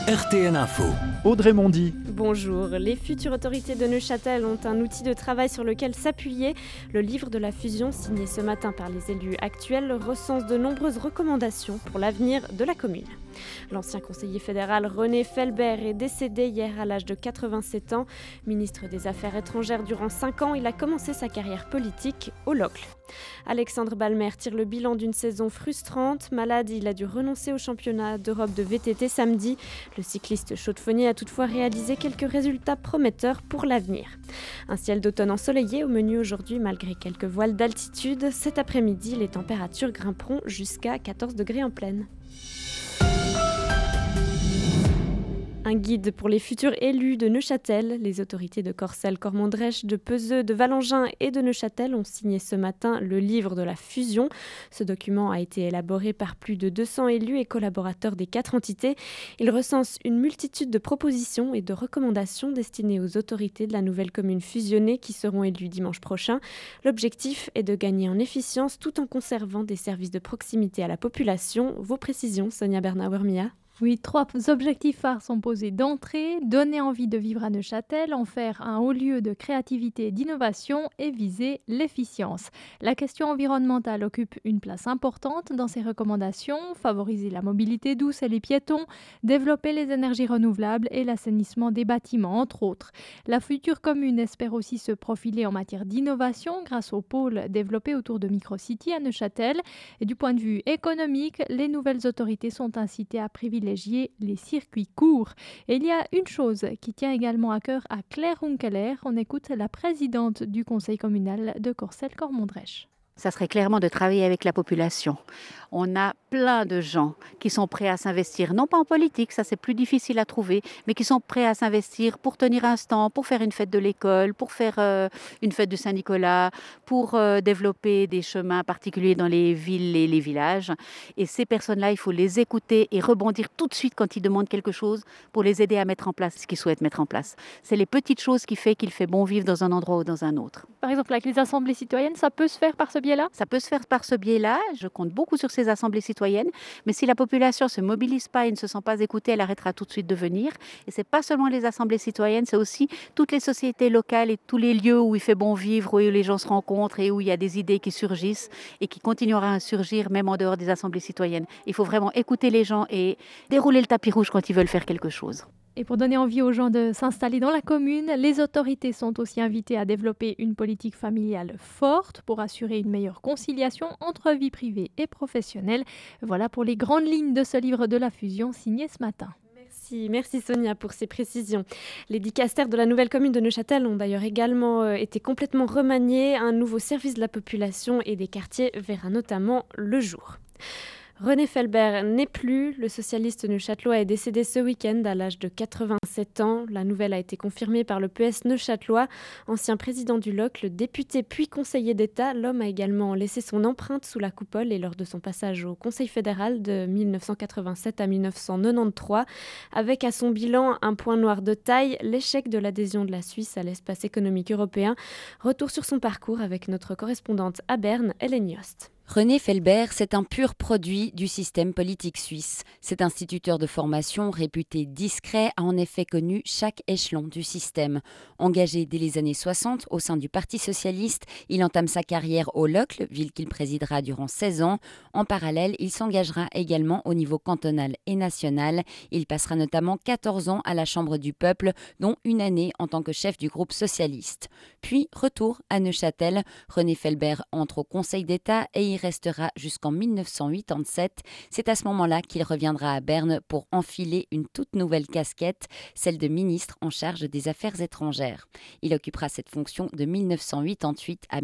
RTN Info. Audrey Mondy. Bonjour. Les futures autorités de Neuchâtel ont un outil de travail sur lequel s'appuyer. Le livre de la fusion, signé ce matin par les élus actuels, recense de nombreuses recommandations pour l'avenir de la commune. L'ancien conseiller fédéral René Felbert est décédé hier à l'âge de 87 ans. Ministre des Affaires étrangères durant 5 ans, il a commencé sa carrière politique au Locle. Alexandre Balmer tire le bilan d'une saison frustrante. Malade, il a dû renoncer au championnat d'Europe de VTT samedi. Le cycliste chaudefonnier a toutefois réalisé quelques résultats prometteurs pour l'avenir. Un ciel d'automne ensoleillé au menu aujourd'hui malgré quelques voiles d'altitude. Cet après-midi, les températures grimperont jusqu'à 14 degrés en plaine. Un guide pour les futurs élus de Neuchâtel. Les autorités de Corcelles, Cormandrèche, de Peseux, de Vallangin et de Neuchâtel ont signé ce matin le livre de la fusion. Ce document a été élaboré par plus de 200 élus et collaborateurs des 4 entités. Il recense une multitude de propositions et de recommandations destinées aux autorités de la nouvelle commune fusionnée qui seront élues dimanche prochain. L'objectif est de gagner en efficience tout en conservant des services de proximité à la population. Vos précisions, Sonia Bernauer-Mia. Oui, 3 objectifs phares sont posés d'entrée, donner envie de vivre à Neuchâtel, en faire un haut lieu de créativité et d'innovation et viser l'efficience. La question environnementale occupe une place importante dans ces recommandations, favoriser la mobilité douce et les piétons, développer les énergies renouvelables et l'assainissement des bâtiments, entre autres. La future commune espère aussi se profiler en matière d'innovation grâce au pôle développé autour de Microcity à Neuchâtel. Et du point de vue économique, les nouvelles autorités sont incitées à privilégier les circuits courts. Et il y a une chose qui tient également à cœur à Claire Hunkeler. On écoute la présidente du conseil communal de Corcelles-Cormandrèche. Ça serait clairement de travailler avec la population. On a plein de gens qui sont prêts à s'investir, non pas en politique, ça c'est plus difficile à trouver, mais qui sont prêts à s'investir pour tenir un stand, pour faire une fête de l'école, pour faire une fête de Saint-Nicolas, pour développer des chemins particuliers dans les villes et les villages. Et ces personnes-là, il faut les écouter et rebondir tout de suite quand ils demandent quelque chose pour les aider à mettre en place ce qu'ils souhaitent mettre en place. C'est les petites choses qui font qu'il fait bon vivre dans un endroit ou dans un autre. Par exemple, avec les assemblées citoyennes, ça peut se faire par ce biais-là ? Ça peut se faire par ce biais-là. Je compte beaucoup sur ces assemblées citoyennes. Mais si la population ne se mobilise pas et ne se sent pas écoutée, elle arrêtera tout de suite de venir. Et ce n'est pas seulement les assemblées citoyennes, c'est aussi toutes les sociétés locales et tous les lieux où il fait bon vivre, où les gens se rencontrent et où il y a des idées qui surgissent et qui continueront à surgir même en dehors des assemblées citoyennes. Il faut vraiment écouter les gens et dérouler le tapis rouge quand ils veulent faire quelque chose. Et pour donner envie aux gens de s'installer dans la commune, les autorités sont aussi invitées à développer une politique familiale forte pour assurer une meilleure conciliation entre vie privée et professionnelle. Voilà pour les grandes lignes de ce livre de la fusion signé ce matin. Merci Sonia pour ces précisions. Les dicastères de la nouvelle commune de Neuchâtel ont d'ailleurs également été complètement remaniés. Un nouveau service de la population et des quartiers verra notamment le jour. René Felbert n'est plus. Le socialiste neuchâtelois est décédé ce week-end à l'âge de 87 ans. La nouvelle a été confirmée par le PS neuchâtelois. Ancien président du Locle, député puis conseiller d'État, l'homme a également laissé son empreinte sous la coupole et lors de son passage au Conseil fédéral de 1987 à 1993, avec à son bilan un point noir de taille, l'échec de l'adhésion de la Suisse à l'espace économique européen. Retour sur son parcours avec notre correspondante à Berne, Hélène Yost. René Felbert, c'est un pur produit du système politique suisse. Cet instituteur de formation, réputé discret, a en effet connu chaque échelon du système. Engagé dès les années 60 au sein du Parti socialiste, il entame sa carrière au Locle, ville qu'il présidera durant 16 ans. En parallèle, il s'engagera également au niveau cantonal et national. Il passera notamment 14 ans à la Chambre du Peuple, dont une année en tant que chef du groupe socialiste. Puis, retour à Neuchâtel. René Felbert entre au Conseil d'État et y restera jusqu'en 1987. C'est à ce moment-là qu'il reviendra à Berne pour enfiler une toute nouvelle casquette, celle de ministre en charge des Affaires étrangères. Il occupera cette fonction de 1988 à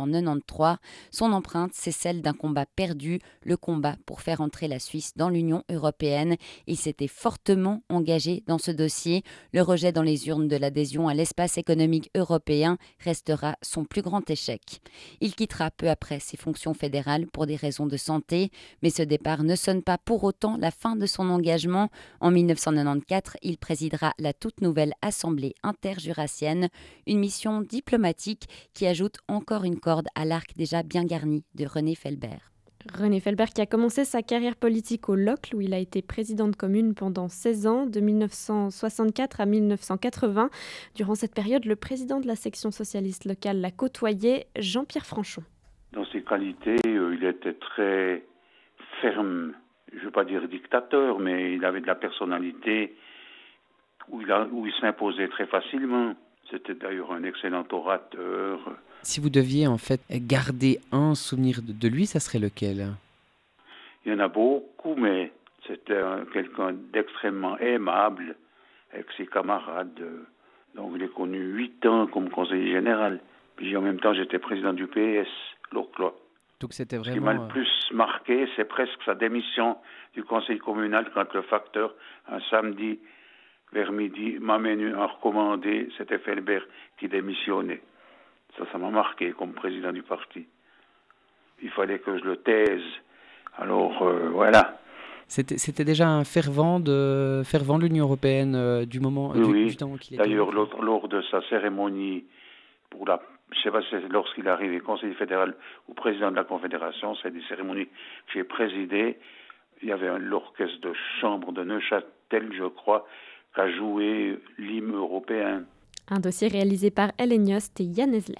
1993. Son empreinte, c'est celle d'un combat perdu, le combat pour faire entrer la Suisse dans l'Union européenne. Il s'était fortement engagé dans ce dossier. Le rejet dans les urnes de l'adhésion à l'espace économique européen restera son plus grand échec. Il quittera peu après ses fonctions fédérales pour des raisons de santé, mais ce départ ne sonne pas pour autant la fin de son engagement. En 1994, il présidera la toute nouvelle Assemblée interjurassienne, une mission diplomatique qui ajoute encore une corde à l'arc déjà bien garni de René Felbert. René Felbert qui a commencé sa carrière politique au Locle où il a été président de commune pendant 16 ans, de 1964 à 1980. Durant cette période, le président de la section socialiste locale l'a côtoyé, Jean-Pierre Franchon. Dans ses qualités, il était très ferme. Je ne veux pas dire dictateur, mais il avait de la personnalité où il s'imposait très facilement. C'était d'ailleurs un excellent orateur. Si vous deviez en fait garder un souvenir de lui, ça serait lequel? Il y en a beaucoup, mais c'était quelqu'un d'extrêmement aimable avec ses camarades. Donc je l'ai connu 8 ans comme conseiller général. Puis en même temps, j'étais président du PS, Loclois. Donc c'était Ce qui vraiment... m'a le plus marqué, c'est presque sa démission du conseil communal quand le facteur, un samedi vers midi, m'a mené en recommandé, c'était Felbert qui démissionnait. Ça m'a marqué comme président du parti. Il fallait que je le taise. Alors, voilà. C'était déjà un fervent de l'Union européenne du moment du temps qu'il était. D'ailleurs, lors de sa cérémonie, je ne sais pas si c'est lorsqu'il est arrivé conseiller fédéral ou président de la Confédération, c'est des cérémonies que j'ai présidées. Il y avait l'orchestre de chambre de Neuchâtel, je crois, qui a joué l'hymne européen. Un dossier réalisé par Hélène Yost et Yann Esler.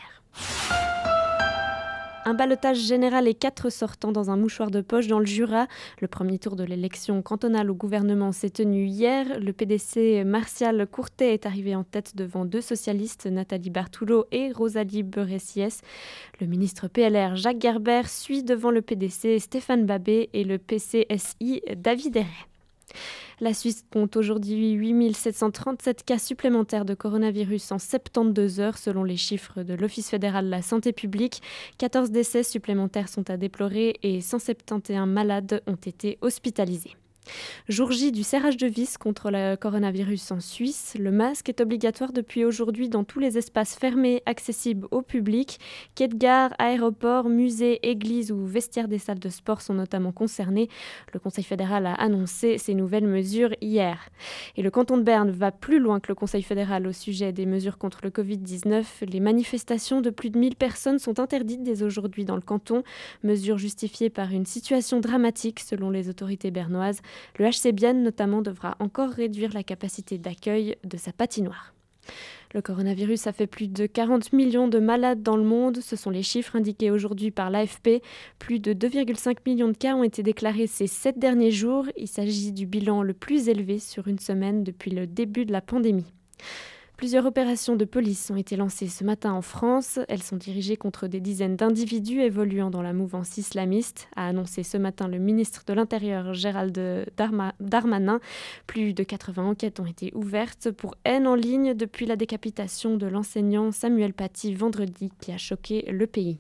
Un ballottage général et 4 sortants dans un mouchoir de poche dans le Jura. Le premier tour de l'élection cantonale au gouvernement s'est tenu hier. Le PDC Martial Courtet est arrivé en tête devant 2 socialistes, Nathalie Bartoulot et Rosalie Beuressiès. Le ministre PLR Jacques Gerber suit devant le PDC Stéphane Babé et le PCSI David Herret. La Suisse compte aujourd'hui 8 737 cas supplémentaires de coronavirus en 72 heures selon les chiffres de l'Office fédéral de la santé publique. 14 décès supplémentaires sont à déplorer et 171 malades ont été hospitalisés. Jour J du serrage de vis contre le coronavirus en Suisse. Le masque est obligatoire depuis aujourd'hui dans tous les espaces fermés accessibles au public. Quais de gare, aéroports, musées, églises ou vestiaires des salles de sport sont notamment concernés. Le Conseil fédéral a annoncé ces nouvelles mesures hier. Et le canton de Berne va plus loin que le Conseil fédéral au sujet des mesures contre le Covid-19. Les manifestations de plus de 1000 personnes sont interdites dès aujourd'hui dans le canton. Mesure justifiée par une situation dramatique selon les autorités bernoises. Le HC Bienne notamment devra encore réduire la capacité d'accueil de sa patinoire. Le coronavirus a fait plus de 40 millions de malades dans le monde. Ce sont les chiffres indiqués aujourd'hui par l'AFP. Plus de 2,5 millions de cas ont été déclarés ces 7 derniers jours. Il s'agit du bilan le plus élevé sur une semaine depuis le début de la pandémie. Plusieurs opérations de police ont été lancées ce matin en France. Elles sont dirigées contre des dizaines d'individus évoluant dans la mouvance islamiste, a annoncé ce matin le ministre de l'Intérieur Gérald Darmanin. Plus de 80 enquêtes ont été ouvertes pour haine en ligne depuis la décapitation de l'enseignant Samuel Paty vendredi qui a choqué le pays.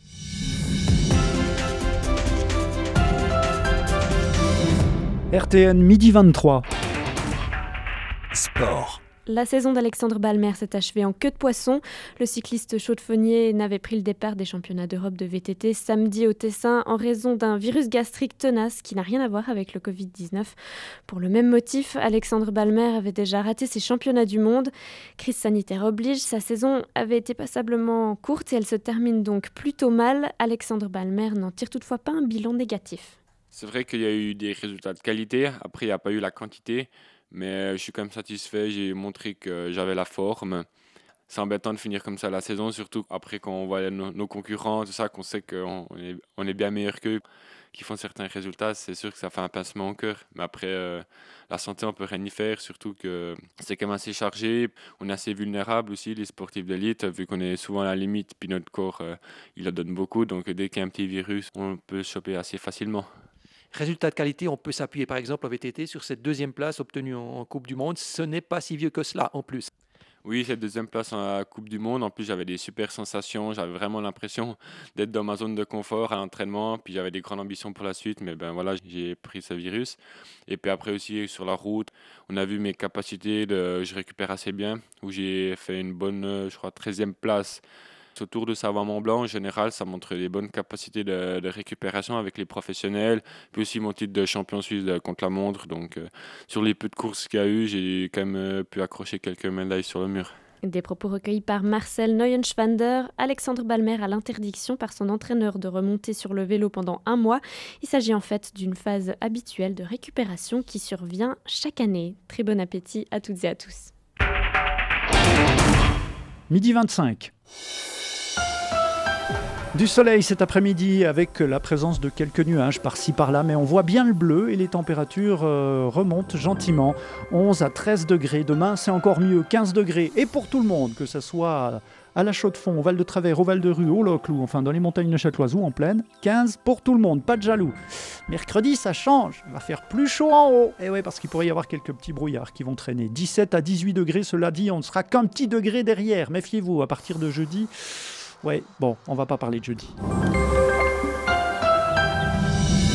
RTN midi 23. Sport. La saison d'Alexandre Balmer s'est achevée en queue de poisson. Le cycliste chaudefonnier n'avait pris le départ des championnats d'Europe de VTT samedi au Tessin en raison d'un virus gastrique tenace qui n'a rien à voir avec le Covid-19. Pour le même motif, Alexandre Balmer avait déjà raté ses championnats du monde. Crise sanitaire oblige, sa saison avait été passablement courte et elle se termine donc plutôt mal. Alexandre Balmer n'en tire toutefois pas un bilan négatif. C'est vrai qu'il y a eu des résultats de qualité, après il n'y a pas eu la quantité. Mais je suis quand même satisfait, j'ai montré que j'avais la forme. C'est embêtant de finir comme ça la saison, surtout après quand on voit nos concurrents, tout ça, qu'on sait qu'on est bien meilleurs qu'eux, qui font certains résultats, c'est sûr que ça fait un pincement au cœur. Mais après, la santé, on peut rien y faire, surtout que c'est quand même assez chargé. On est assez vulnérable aussi, les sportifs d'élite, vu qu'on est souvent à la limite, puis notre corps, il en donne beaucoup. Donc dès qu'il y a un petit virus, on peut se choper assez facilement. Résultat de qualité, on peut s'appuyer par exemple en VTT sur cette 2e place obtenue en Coupe du Monde. Ce n'est pas si vieux que cela en plus. Oui, cette 2e place en Coupe du Monde. En plus, j'avais des super sensations. J'avais vraiment l'impression d'être dans ma zone de confort à l'entraînement. Puis j'avais des grandes ambitions pour la suite. Mais ben voilà, j'ai pris ce virus. Et puis après aussi, sur la route, on a vu mes capacités. Je récupère assez bien. Où j'ai fait une bonne, je crois, 13e place. Ce Tour de Savoie-Mont-Blanc, en général, ça montre des bonnes capacités de récupération avec les professionnels. Puis aussi mon titre de champion suisse contre la montre. Donc, sur les peu de courses qu'il y a eu, j'ai quand même pu accrocher quelques médailles sur le mur. Des propos recueillis par Marcel Neuenschwander. Alexandre Balmer a l'interdiction par son entraîneur de remonter sur le vélo pendant 1 mois. Il s'agit en fait d'une phase habituelle de récupération qui survient chaque année. Très bon appétit à toutes et à tous. Midi 25. Du soleil cet après-midi avec la présence de quelques nuages par-ci par-là, mais on voit bien le bleu et les températures remontent gentiment. 11 à 13 degrés, demain c'est encore mieux, 15 degrés. Et pour tout le monde, que ce soit à la Chaux-de-Fonds, au Val-de-Travers, au Val-de-Rue, au Loclou, enfin dans les montagnes neuchâteloises ou en plaine, 15 pour tout le monde, pas de jaloux. Mercredi ça change, il va faire plus chaud en haut. Et oui, parce qu'il pourrait y avoir quelques petits brouillards qui vont traîner. 17 à 18 degrés, cela dit, on ne sera qu'un petit degré derrière. Méfiez-vous, à partir de jeudi... Ouais, bon, on va pas parler de jeudi.